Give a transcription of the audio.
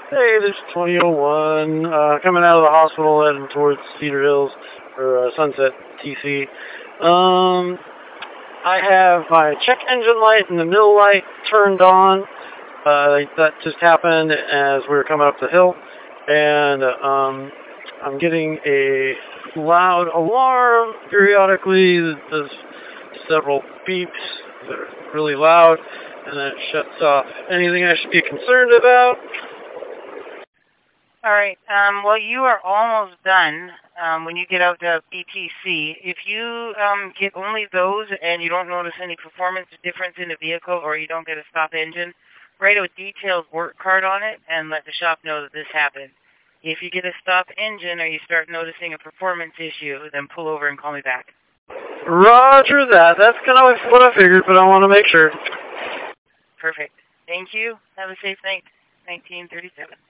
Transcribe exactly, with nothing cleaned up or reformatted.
Hey, this is twenty oh one, uh, coming out of the hospital heading towards Cedar Hills, or uh, Sunset, T C. Um, I have my check engine light and the middle light turned on. Uh, that just happened as we were coming up the hill, and um, I'm getting a loud alarm periodically. There's several beeps that are really loud, and then it shuts off. Anything I should be concerned about? All right. Um, well, you are almost done um, when you get out to B T C. If you um, get only those and you don't notice any performance difference in the vehicle or you don't get a stop engine, write a detailed work card on it and let the shop know that this happened. If you get a stop engine or you start noticing a performance issue, then pull over and call me back. Roger that. That's kind of what I figured, but I want to make sure. Perfect. Thank you. Have a safe night. nineteen thirty-seven.